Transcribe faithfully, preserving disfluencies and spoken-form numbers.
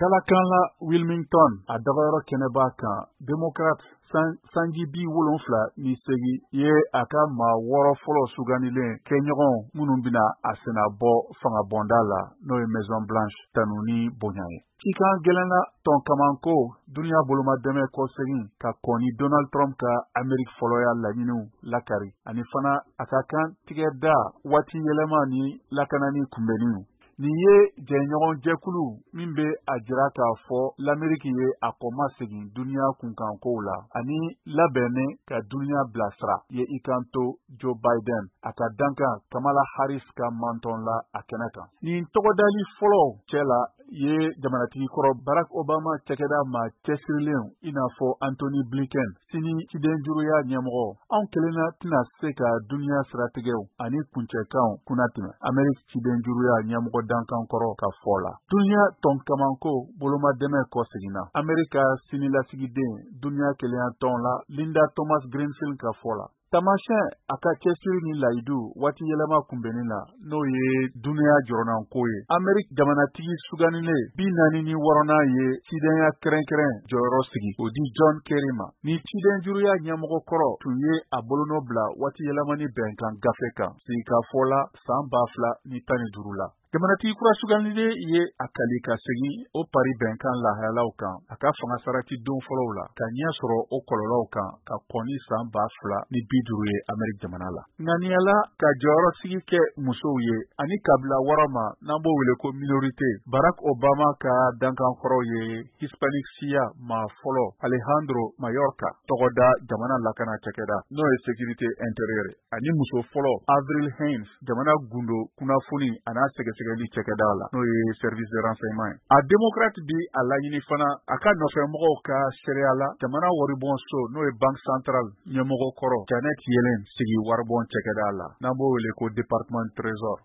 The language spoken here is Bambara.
Dalakan la Wilmington a dagayɔrɔ kɛnɛba kan Democrat sanji bi wolonfila ni segi ye a ka maa wɔɔrɔ fɔlɔ suganilen kɛɲɔgɔn minnu bɛna a sena bɔ fangabɔnda la n'o ye Maison Blanche tanu ni bonya ye. Cikan gɛlɛnna tɔn kaman ko duniya bolomadɛmɛ kɔsegin ka kɔn ni Donald Trump ka Ameriki fɔlɔya laɲiniw lakari ani fana a ka kan tigɛ da waati yɛlɛma ni lakanani kunbɛnniw. Nin ye jɛɲɔgɔn jɛkulu min bɛ a jira k'a fɔ l'Ameriki ye a kɔma segin duniya kunkankow la ani labɛnnen ka duniya bilasira ye i kan to Joe Biden a ka dankan Kamala Harris ka mantɔn la a kɛnɛ kan. Nin tɔgɔdali fɔlɔ cɛ la ye jamanatigi kɔrɔ Barack Obama cɛkɛda maa cɛsirilen i n'a fɔ Anthony Blinken sini cidenjuruya ɲɛmɔgɔ anw kelenna tɛna se ka duniya siratigɛw ani kuncɛkanw kunna tɛmɛ Ameriki cidenjuruya ɲɛmɔgɔ dankan kɔrɔ ka fɔ la. Duniya tɔn kamanko bolomadɛmɛ kɔ seginna. Amerika sinilasigiden duniya kelenya tɔn la Linda Thomas Greenfield ka fɔ la. Tamasiyɛn a ka cɛsiri ni layidu waati yɛlɛma kunbɛnni la n'o ye duniya jɔrɔnanko ye. Ameriki jamanatigi suganile bi naani ni wɔɔrɔnan ye cidenya kɛrɛnkɛrɛn jɔyɔrɔ sigi o di John Kerry ma. Ni cidenjuruya ɲɛmɔgɔ kɔrɔ tun ye a bolonɔ bila waati yɛlɛma ni bɛnkan gafe kan sigika fɔ la san ba fila ni tan ni duuru la. Jamanatigi kura suganile ye a kali ka segin o pari bɛnkan lahayalaw kan a ka fanga sarati don fɔlɔw la ka ɲɛ sɔrɔ o kɔlɔlɔw kan ka kɔni san ba fila ni bi duuru ye Ameriki jamana la. Ŋaniyala ka jɔyɔrɔ sigi kɛ musow ye ani kabila wɔɔrɔ ma n'an b'o wele ko minorite. Barack Obama ka dankankɔrɔw ye Hispanic siya maa fɔlɔ Alejandro Mayorkas tɔgɔda jamana lakana cɛkɛda n'o ye sécurité intérieure ani muso fɔlɔ Avril Haines jamana gundo kunnafoni a n'a sɛgɛsɛgɛli cɛkɛda la n'o ye service de renseignement ye. A démocrate bi a laɲini fana a ka nɔfɛmɔgɔw ka seereya la jamana waribon so n'o ye banque centrale ɲɛmɔgɔ kɔrɔ Janet Yellen sigi waribon cɛkɛda la n'an b'o wele ko département trésor.